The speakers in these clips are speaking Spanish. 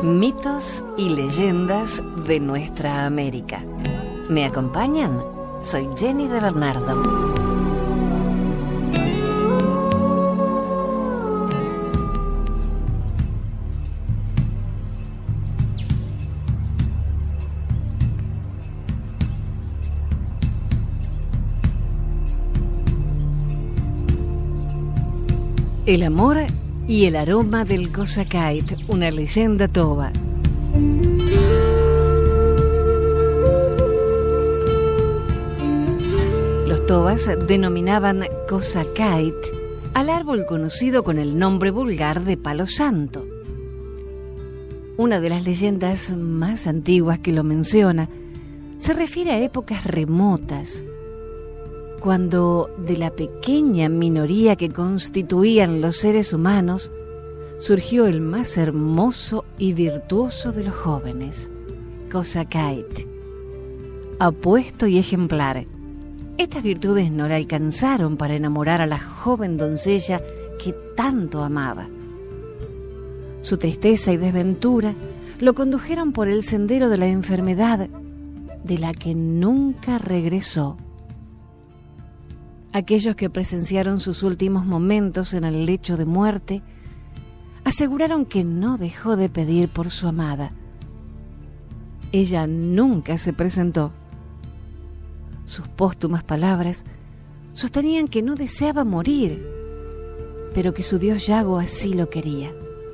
Mitos y leyendas de nuestra América. ¿Me acompañan? Soy Jenny de Bernardo. El amor y el aroma del Cosacait, una leyenda toba. Los tobas denominaban Cosacait al árbol conocido con el nombre vulgar de palo santo. Una de las leyendas más antiguas que lo menciona se refiere a épocas remotas, cuando de la pequeña minoría que constituían los seres humanos surgió el más hermoso y virtuoso de los jóvenes, Cosacait. Apuesto y ejemplar, estas virtudes no le alcanzaron para enamorar a la joven doncella que tanto amaba. Su tristeza y desventura lo condujeron por el sendero de la enfermedad, de la que nunca regresó. Aquellos que presenciaron sus últimos momentos en el lecho de muerte aseguraron que no dejó de pedir por su amada. Ella nunca se presentó. Sus póstumas palabras sostenían que no deseaba morir, pero que su dios Yago así lo quería.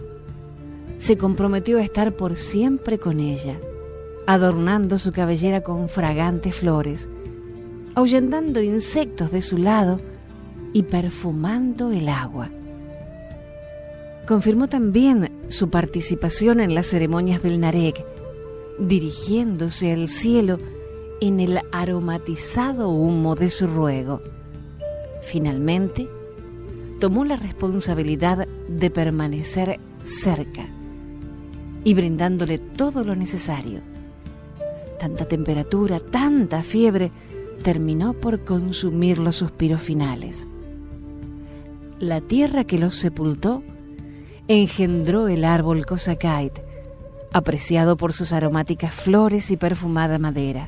Se comprometió a estar por siempre con ella, adornando su cabellera con fragantes flores, ahuyentando insectos de su lado y perfumando el agua. Confirmó también su participación en las ceremonias del Narek, dirigiéndose al cielo en el aromatizado humo de su ruego. Finalmente, tomó la responsabilidad de permanecer cerca y brindándole todo lo necesario. Tanta temperatura, tanta fiebre, terminó por consumir los suspiros finales. La tierra que los sepultó engendró el árbol Cosacait, apreciado por sus aromáticas flores y perfumada madera.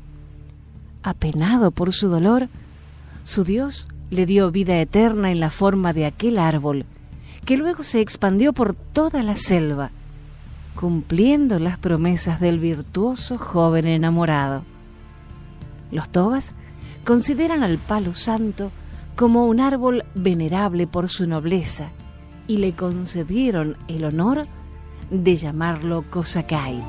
Apenado por su dolor, su dios le dio vida eterna en la forma de aquel árbol, que luego se expandió por toda la selva, cumpliendo las promesas del virtuoso joven enamorado. Los tobas consideran al palo santo como un árbol venerable por su nobleza y le concedieron el honor de llamarlo Cosacait.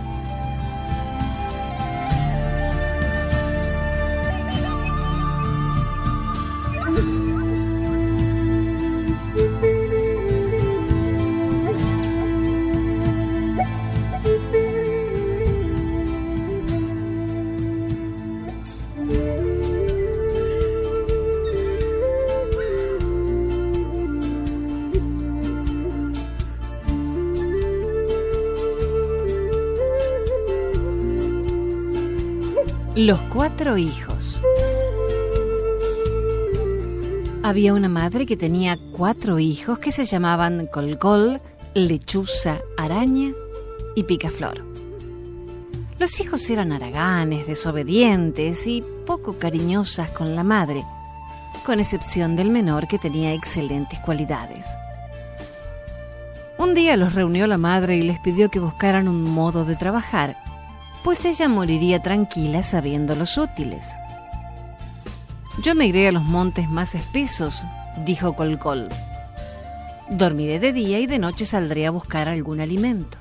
Los 4 hijos. Había una madre que tenía 4 hijos que se llamaban Colcol, Lechuza, Araña y Picaflor. Los hijos eran haraganes, desobedientes y poco cariñosas con la madre, con excepción del menor que tenía excelentes cualidades. Un día los reunió la madre y les pidió que buscaran un modo de trabajar, pues ella moriría tranquila sabiéndolos útiles. Yo me iré a los montes más espesos, dijo Colcol. Dormiré de día y de noche saldré a buscar algún alimento.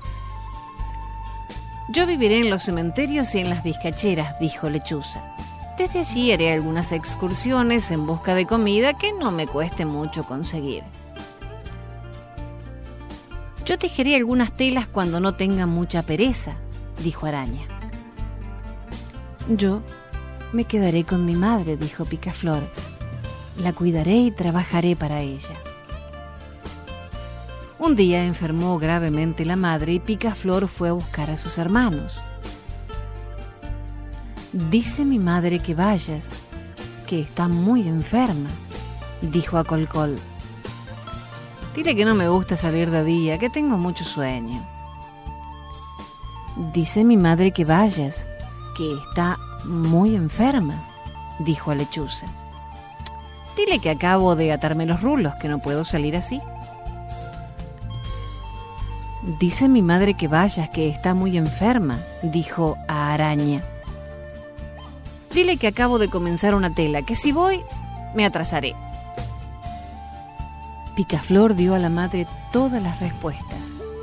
Yo viviré en los cementerios y en las vizcacheras, dijo Lechuza. Desde allí haré algunas excursiones en busca de comida que no me cueste mucho conseguir. Yo tejeré algunas telas cuando no tenga mucha pereza, dijo Araña. Yo me quedaré con mi madre, dijo Picaflor. La cuidaré y trabajaré para ella. Un día enfermó gravemente la madre y Picaflor fue a buscar a sus hermanos. Dice mi madre que vayas, que está muy enferma, dijo a Colcol. Dile que no me gusta salir de día, que tengo mucho sueño. Dice mi madre que vayas, que está muy enferma, dijo a Lechuza. Dile que acabo de atarme los rulos, que no puedo salir así. Dice mi madre que vayas, que está muy enferma, dijo a Araña. Dile que acabo de comenzar una tela, que si voy, me atrasaré. Picaflor dio a la madre todas las respuestas.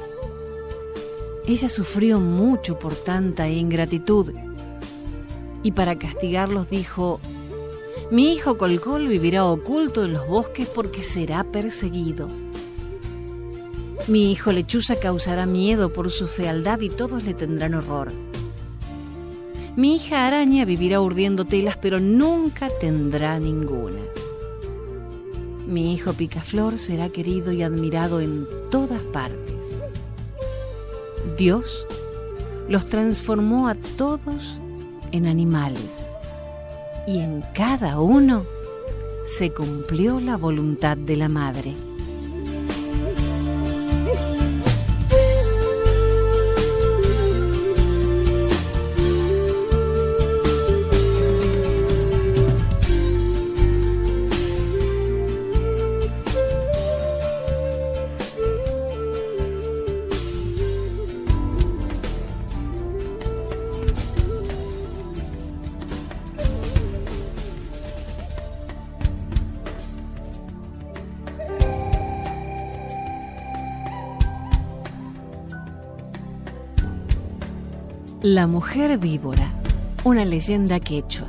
Ella sufrió mucho por tanta ingratitud y para castigarlos dijo: mi hijo Colcol vivirá oculto en los bosques porque será perseguido. Mi hijo Lechuza causará miedo por su fealdad y todos le tendrán horror. Mi hija Araña vivirá urdiendo telas, pero nunca tendrá ninguna. Mi hijo Picaflor será querido y admirado en todas partes. Dios los transformó a todos en animales y en cada uno se cumplió la voluntad de la madre. La mujer víbora, una leyenda quechua.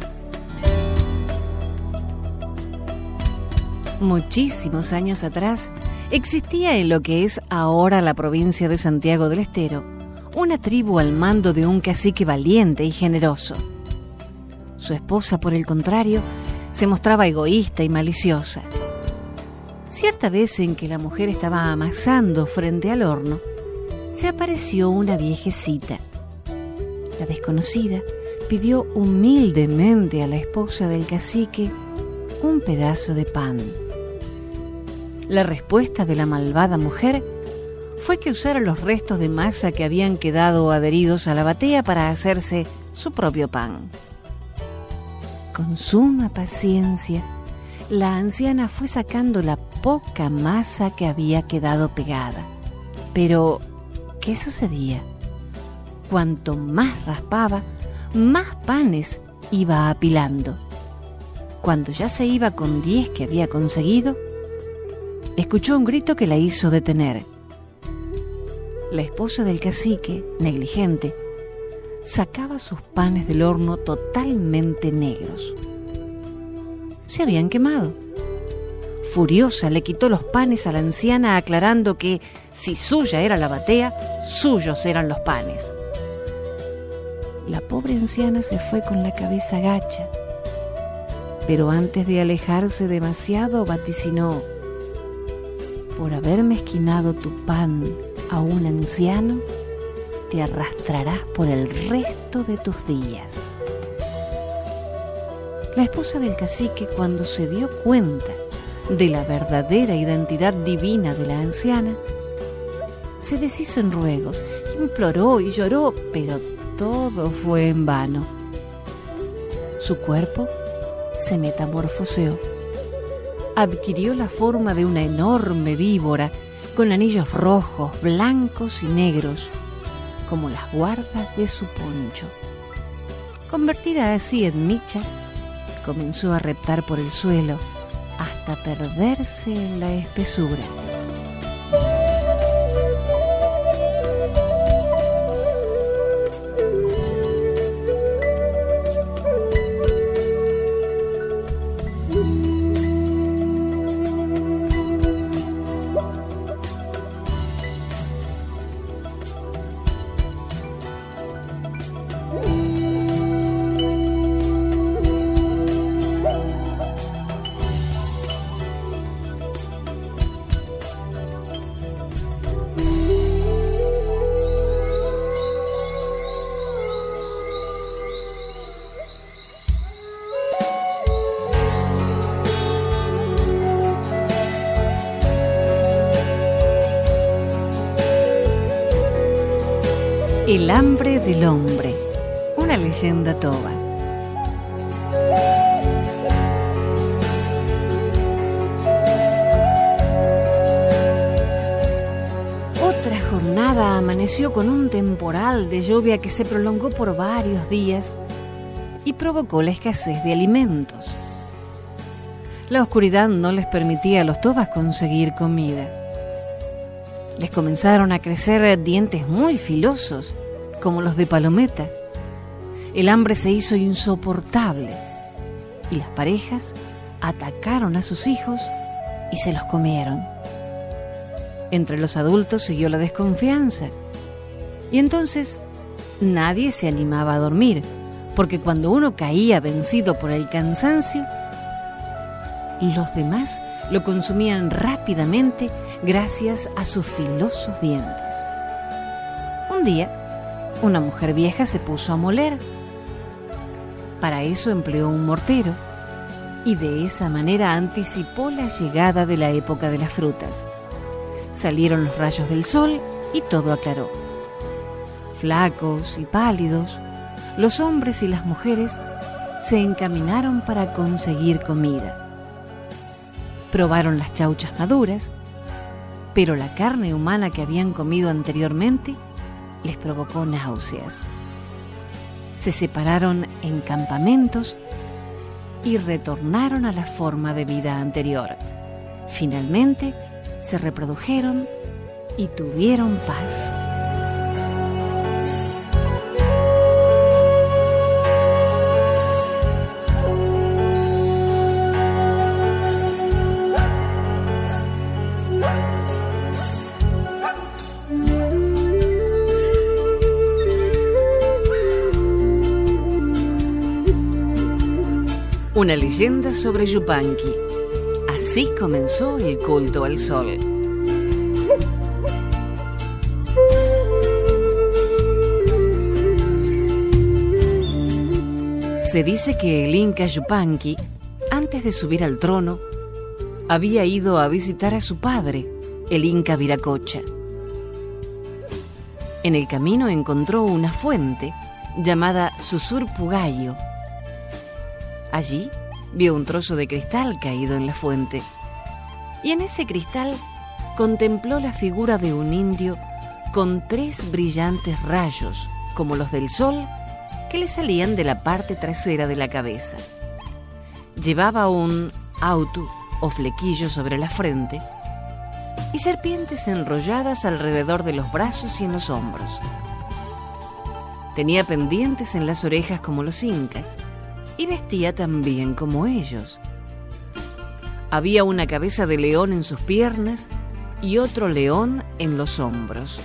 Muchísimos años atrás existía en lo que es ahora la provincia de Santiago del Estero una tribu al mando de un cacique valiente y generoso. Su esposa, por el contrario, se mostraba egoísta y maliciosa. Cierta vez en que la mujer estaba amasando frente al horno, se apareció una viejecita. La desconocida pidió humildemente a la esposa del cacique un pedazo de pan. La respuesta de la malvada mujer fue que usara los restos de masa que habían quedado adheridos a la batea para hacerse su propio pan. Con suma paciencia, la anciana fue sacando la poca masa que había quedado pegada. Pero, ¿qué sucedía? Cuanto más raspaba, más panes iba apilando. Cuando ya se iba con 10 que había conseguido, escuchó un grito que la hizo detener. La esposa del cacique, negligente, sacaba sus panes del horno totalmente negros. Se habían quemado. Furiosa, le quitó los panes a la anciana, aclarando que si suya era la batea, suyos eran los panes. La pobre anciana se fue con la cabeza gacha, pero antes de alejarse demasiado vaticinó: por haber mezquinado tu pan a un anciano, te arrastrarás por el resto de tus días. La esposa del cacique, cuando se dio cuenta de la verdadera identidad divina de la anciana, se deshizo en ruegos, imploró y lloró, pero todo fue en vano. Su cuerpo se metamorfoseó. Adquirió la forma de una enorme víbora con anillos rojos, blancos y negros, como las guardas de su poncho. Convertida así en micha, comenzó a reptar por el suelo hasta perderse en la espesura. El hambre del hombre, una leyenda toba. Otra jornada amaneció con un temporal de lluvia que se prolongó por varios días y provocó la escasez de alimentos. La oscuridad no les permitía a los tobas conseguir comida. Les comenzaron a crecer dientes muy filosos, como los de palometa. El hambre se hizo insoportable y las parejas atacaron a sus hijos y se los comieron. Entre los adultos siguió la desconfianza y entonces nadie se animaba a dormir, porque cuando uno caía vencido por el cansancio, los demás lo consumían rápidamente gracias a sus filosos dientes. Un día, una mujer vieja se puso a moler. Para eso empleó un mortero y de esa manera anticipó la llegada de la época de las frutas. Salieron los rayos del sol y todo aclaró. Flacos y pálidos, los hombres y las mujeres se encaminaron para conseguir comida. Probaron las chauchas maduras, pero la carne humana que habían comido anteriormente les provocó náuseas. Se separaron en campamentos y retornaron a la forma de vida anterior. Finalmente, se reprodujeron y tuvieron paz. Una leyenda sobre Yupanqui. Así comenzó el culto al sol. Se dice que el Inca Yupanqui, antes de subir al trono, había ido a visitar a su padre, el Inca Viracocha. En el camino encontró una fuente llamada Susurpugayo. Allí vio un trozo de cristal caído en la fuente y en ese cristal contempló la figura de un indio con 3 brillantes rayos, como los del sol, que le salían de la parte trasera de la cabeza. Llevaba un autu o flequillo sobre la frente y serpientes enrolladas alrededor de los brazos y en los hombros. Tenía pendientes en las orejas como los incas y vestía también como ellos. Había una cabeza de león en sus piernas y otro león en los hombros.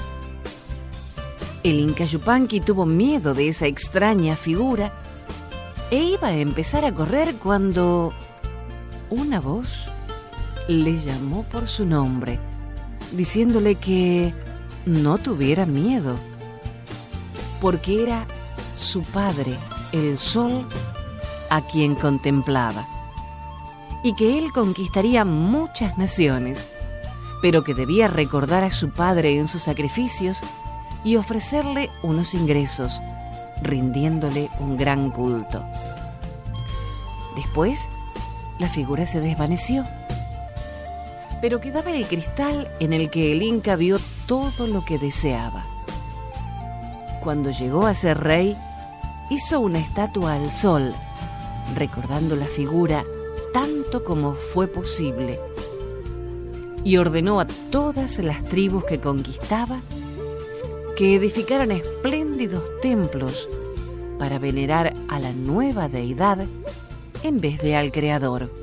El Inca Yupanqui tuvo miedo de esa extraña figura e iba a empezar a correr cuando una voz le llamó por su nombre, diciéndole que no tuviera miedo, porque era su padre, el sol, a quien contemplaba, y que él conquistaría muchas naciones, pero que debía recordar a su padre en sus sacrificios y ofrecerle unos ingresos, rindiéndole un gran culto. Después, la figura se desvaneció, pero quedaba el cristal en el que el Inca vio todo lo que deseaba. Cuando llegó a ser rey, hizo una estatua al sol, recordando la figura tanto como fue posible, y ordenó a todas las tribus que conquistaba que edificaran espléndidos templos para venerar a la nueva deidad en vez de al creador.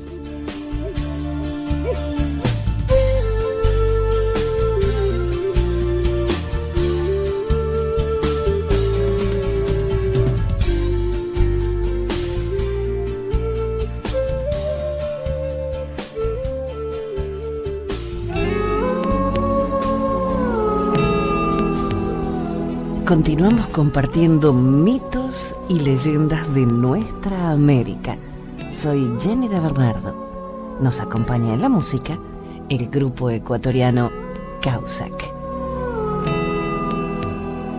Continuamos compartiendo mitos y leyendas de nuestra América. Soy Jenny de Bernardo. Nos acompaña en la música el grupo ecuatoriano Causac.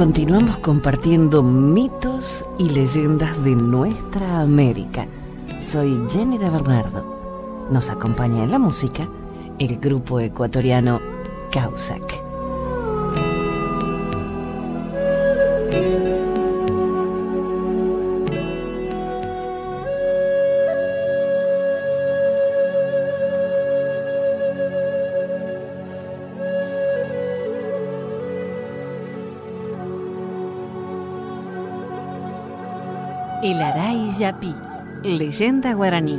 Continuamos compartiendo mitos y leyendas de nuestra América. Soy Jenny de Bernardo. Nos acompaña en la música el grupo ecuatoriano Causac. El Aray Yapi, leyenda guaraní.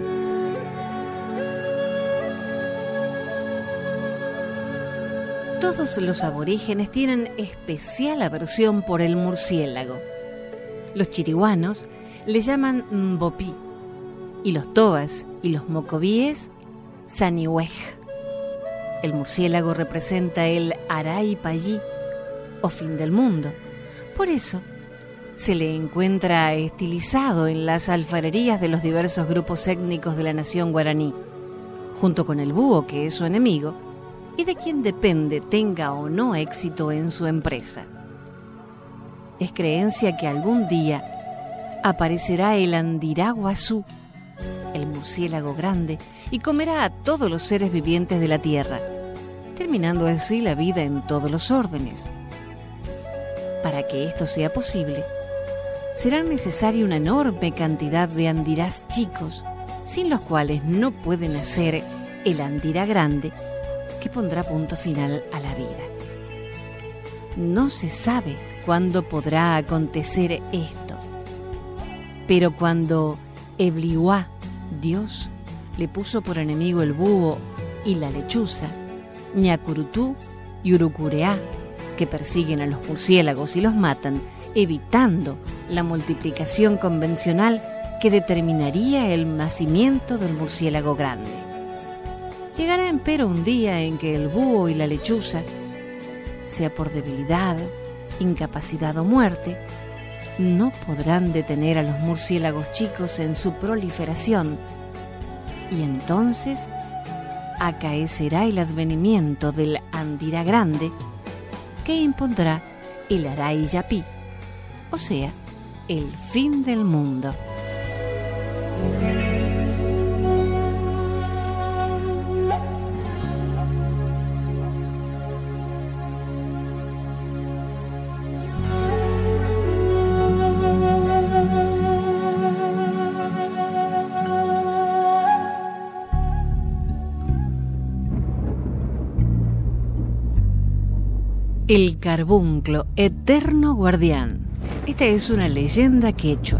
Todos los aborígenes tienen especial aversión por el murciélago. Los chiriguanos le llaman mbopí y los toas y los mocovíes saniwej. El murciélago representa el Aray Pallí o fin del mundo. Por eso se le encuentra estilizado en las alfarerías de los diversos grupos étnicos de la nación guaraní, junto con el búho, que es su enemigo, y de quien depende tenga o no éxito en su empresa. Es creencia que algún día aparecerá el Andiraguazú, el murciélago grande, y comerá a todos los seres vivientes de la tierra, terminando así la vida en todos los órdenes. Para que esto sea posible, será necesaria una enorme cantidad de andirás chicos, sin los cuales no puede nacer el andirá grande, que pondrá punto final a la vida. No se sabe cuándo podrá acontecer esto, pero cuando Ebliwá, Dios, le puso por enemigo el búho y la lechuza, Ñacurutú y Urucureá, que persiguen a los murciélagos y los matan, evitando la multiplicación convencional que determinaría el nacimiento del murciélago grande. Llegará empero un día en que el búho y la lechuza, sea por debilidad, incapacidad o muerte, no podrán detener a los murciélagos chicos en su proliferación, y entonces acaecerá el advenimiento del Andira grande, que impondrá el Aray Yapi, o sea, el fin del mundo. El carbunclo, eterno guardián. Esta es una leyenda quechua.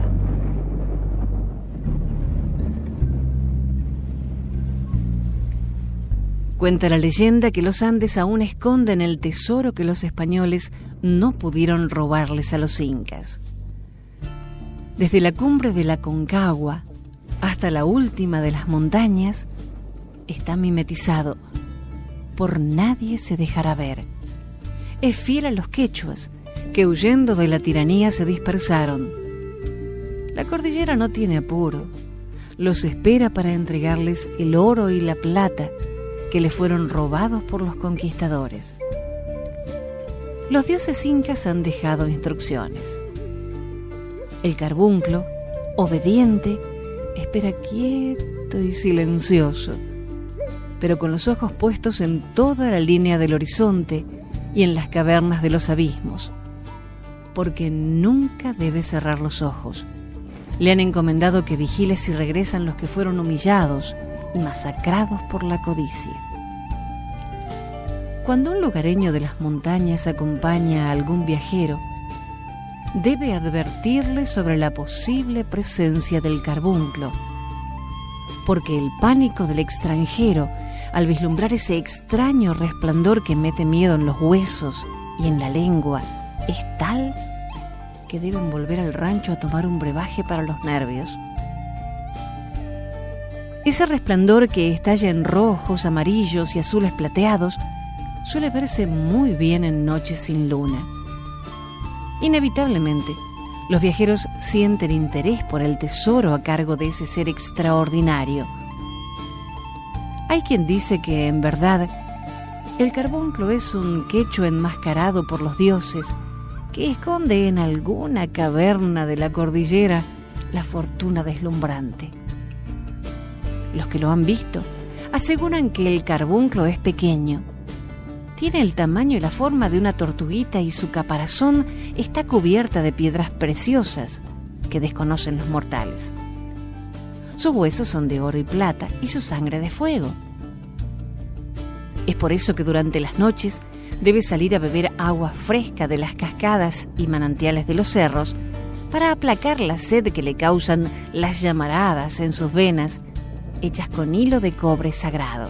Cuenta la leyenda que los Andes aún esconden el tesoro que los españoles no pudieron robarles a los incas. Desde la cumbre de la Concagua hasta la última de las montañas está mimetizado. Por nadie se dejará ver. Es fiel a los quechuas, que huyendo de la tiranía se dispersaron. La cordillera no tiene apuro. Los espera para entregarles el oro y la plata que le fueron robados por los conquistadores. Los dioses incas han dejado instrucciones. El carbunclo, obediente, espera quieto y silencioso, pero con los ojos puestos en toda la línea del horizonte y en las cavernas de los abismos, porque nunca debe cerrar los ojos. Le han encomendado que vigile si regresan los que fueron humillados y masacrados por la codicia. Cuando un lugareño de las montañas acompaña a algún viajero, debe advertirle sobre la posible presencia del carbunclo, porque el pánico del extranjero al vislumbrar ese extraño resplandor que mete miedo en los huesos y en la lengua es tal que deben volver al rancho a tomar un brebaje para los nervios. Ese resplandor que estalla en rojos, amarillos y azules plateados suele verse muy bien en noches sin luna. Inevitablemente, los viajeros sienten interés por el tesoro a cargo de ese ser extraordinario. Hay quien dice que, en verdad, el carbunclo es un quechua enmascarado por los dioses que esconde en alguna caverna de la cordillera la fortuna deslumbrante. Los que lo han visto aseguran que el carbunclo es pequeño. Tiene el tamaño y la forma de una tortuguita y su caparazón está cubierta de piedras preciosas que desconocen los mortales. Sus huesos son de oro y plata y su sangre de fuego. Es por eso que durante las noches debe salir a beber agua fresca de las cascadas y manantiales de los cerros para aplacar la sed que le causan las llamaradas en sus venas, hechas con hilo de cobre sagrado.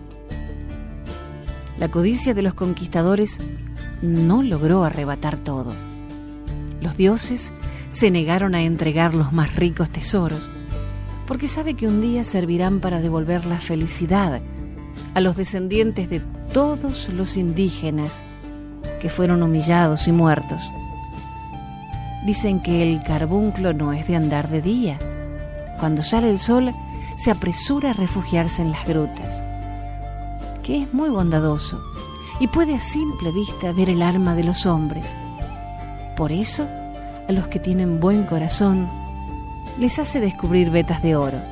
La codicia de los conquistadores no logró arrebatar todo. Los dioses se negaron a entregar los más ricos tesoros, porque sabe que un día servirán para devolver la felicidad a los descendientes de todos los indígenas que fueron humillados y muertos. Dicen que el carbunclo no es de andar de día. Cuando sale el sol, se apresura a refugiarse en las grutas, que es muy bondadoso y puede a simple vista ver el alma de los hombres. Por eso, a los que tienen buen corazón, les hace descubrir vetas de oro.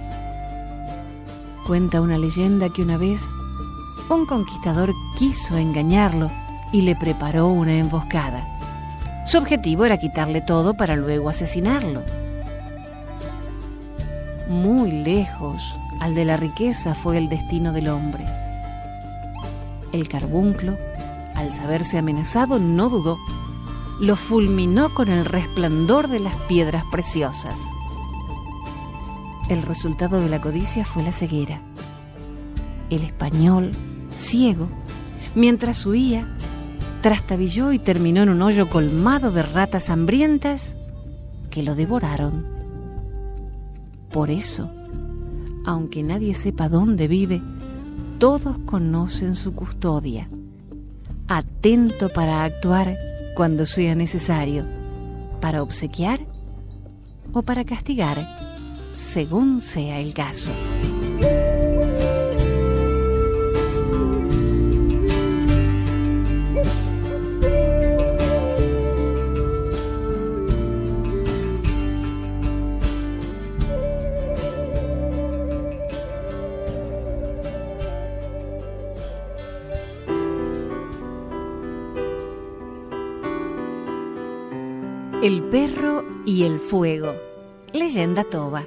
Cuenta una leyenda que una vez un conquistador quiso engañarlo y le preparó una emboscada. Su objetivo era quitarle todo para luego asesinarlo. Muy lejos al de la riqueza fue el destino del hombre. El carbunclo, al saberse amenazado, no dudó. Lo fulminó con el resplandor de las piedras preciosas. El resultado de la codicia fue la ceguera. El español, ciego, mientras huía, trastabilló y terminó en un hoyo colmado de ratas hambrientas que lo devoraron. Por eso, aunque nadie sepa dónde vive, todos conocen su custodia, atento para actuar cuando sea necesario, para obsequiar o para castigar, según sea el caso. El perro y el fuego. Leyenda toba.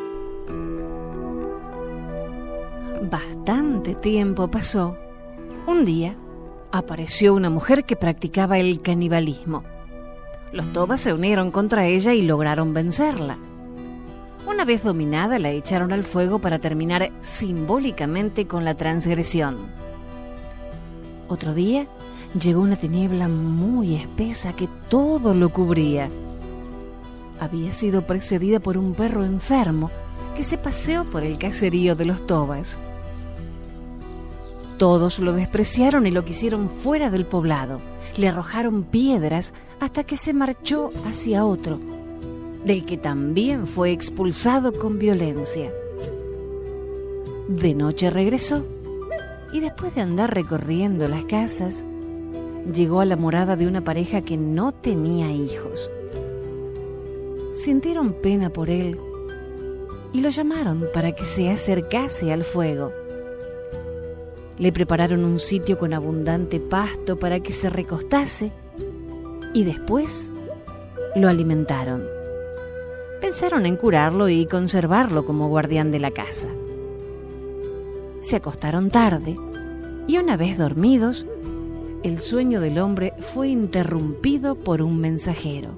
Bastante tiempo pasó. Un día apareció una mujer que practicaba el canibalismo. Los tobas se unieron contra ella y lograron vencerla. Una vez dominada, la echaron al fuego para terminar simbólicamente con la transgresión. Otro día llegó una tiniebla muy espesa que todo lo cubría. Había sido precedida por un perro enfermo que se paseó por el caserío de los tobas. Todos lo despreciaron y lo quisieron fuera del poblado. Le arrojaron piedras hasta que se marchó hacia otro, del que también fue expulsado con violencia. De noche regresó y después de andar recorriendo las casas, llegó a la morada de una pareja que no tenía hijos. Sintieron pena por él y lo llamaron para que se acercase al fuego. Le prepararon un sitio con abundante pasto para que se recostase y después lo alimentaron. Pensaron en curarlo y conservarlo como guardián de la casa. Se acostaron tarde y una vez dormidos, el sueño del hombre fue interrumpido por un mensajero.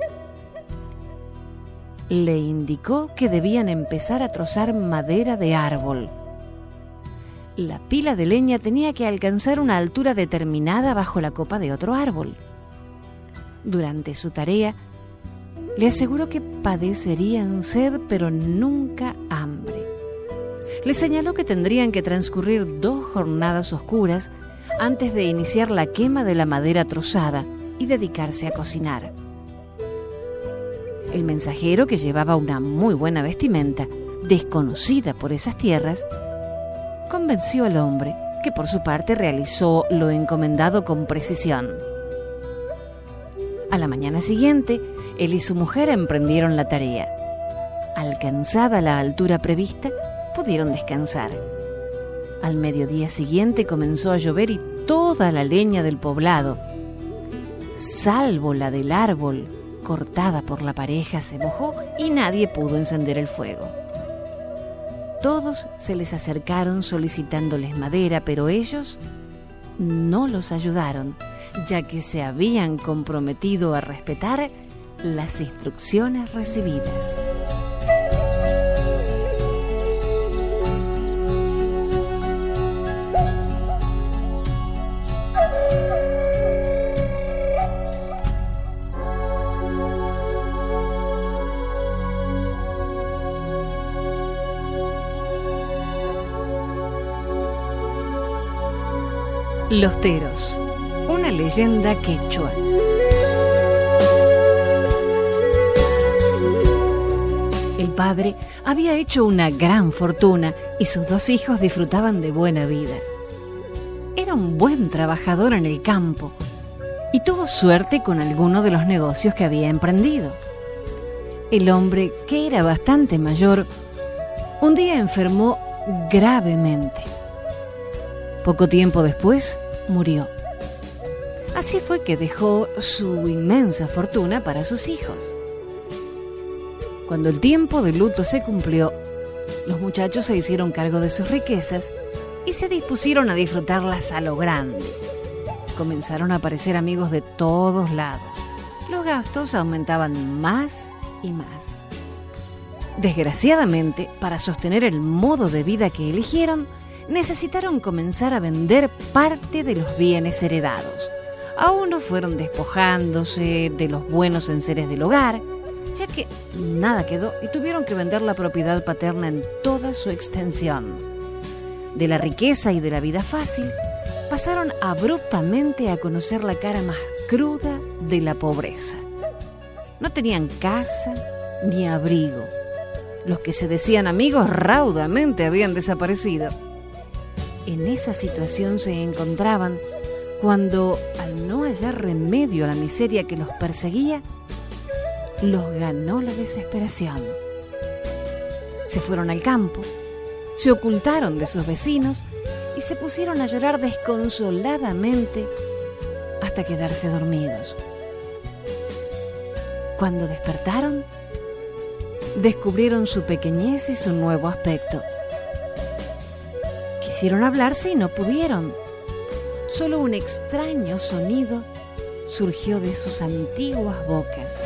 Le indicó que debían empezar a trozar madera de árbol. La pila de leña tenía que alcanzar una altura determinada bajo la copa de otro árbol. Durante su tarea, le aseguró que padecerían sed, pero nunca hambre. Le señaló que tendrían que transcurrir 2 jornadas oscuras antes de iniciar la quema de la madera trozada y dedicarse a cocinar. El mensajero, que llevaba una muy buena vestimenta, desconocida por esas tierras, convenció al hombre, que por su parte realizó lo encomendado con precisión. A la mañana siguiente, él y su mujer emprendieron la tarea. Alcanzada la altura prevista, pudieron descansar. Al mediodía siguiente comenzó a llover y toda la leña del poblado, salvo la del árbol cortada por la pareja, se mojó y nadie pudo encender el fuego. Todos se les acercaron solicitándoles madera, pero ellos no los ayudaron, ya que se habían comprometido a respetar las instrucciones recibidas. Los Teros, una leyenda quechua. El padre había hecho una gran fortuna y sus 2 hijos disfrutaban de buena vida. Era un buen trabajador en el campo y tuvo suerte con alguno de los negocios que había emprendido. El hombre, que era bastante mayor, un día enfermó gravemente. Poco tiempo después, murió. Así fue que dejó su inmensa fortuna para sus hijos. Cuando el tiempo de luto se cumplió, los muchachos se hicieron cargo de sus riquezas y se dispusieron a disfrutarlas a lo grande. Comenzaron a aparecer amigos de todos lados. Los gastos aumentaban más y más. Desgraciadamente, para sostener el modo de vida que eligieron, necesitaron comenzar a vender parte de los bienes heredados. A unos fueron despojándose de los buenos enseres del hogar, ya que nada quedó y tuvieron que vender la propiedad paterna en toda su extensión. De la riqueza y de la vida fácil, pasaron abruptamente a conocer la cara más cruda de la pobreza. No tenían casa ni abrigo. Los que se decían amigos raudamente habían desaparecido. En esa situación se encontraban cuando, al no hallar remedio a la miseria que los perseguía, los ganó la desesperación. Se fueron al campo, se ocultaron de sus vecinos y se pusieron a llorar desconsoladamente hasta quedarse dormidos. Cuando despertaron, descubrieron su pequeñez y su nuevo aspecto. Quisieron hablarse y no pudieron. Solo un extraño sonido surgió de sus antiguas bocas.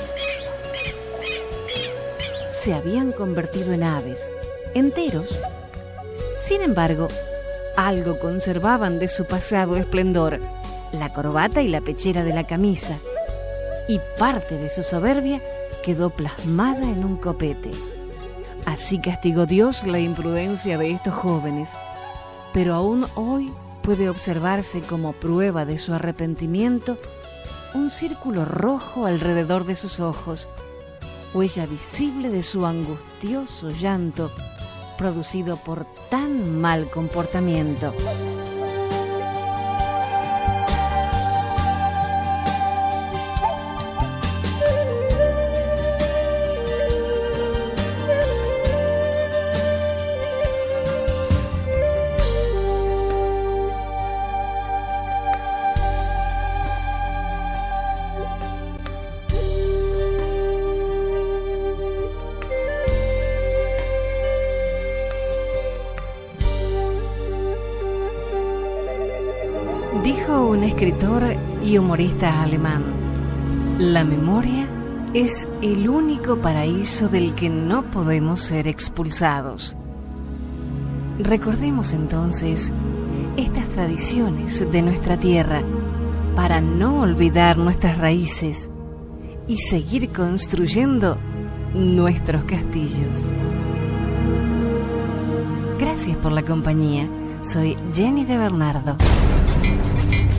Se habían convertido en aves, enteros. Sin embargo, algo conservaban de su pasado esplendor: la corbata y la pechera de la camisa, y parte de su soberbia quedó plasmada en un copete. Así castigó Dios la imprudencia de estos jóvenes, pero aún hoy puede observarse como prueba de su arrepentimiento un círculo rojo alrededor de sus ojos, huella visible de su angustioso llanto producido por tan mal comportamiento. Dijo un escritor y humorista alemán: la memoria es el único paraíso del que no podemos ser expulsados. Recordemos entonces estas tradiciones de nuestra tierra para no olvidar nuestras raíces y seguir construyendo nuestros castillos. Gracias por la compañía. Soy Jenny de Bernardo.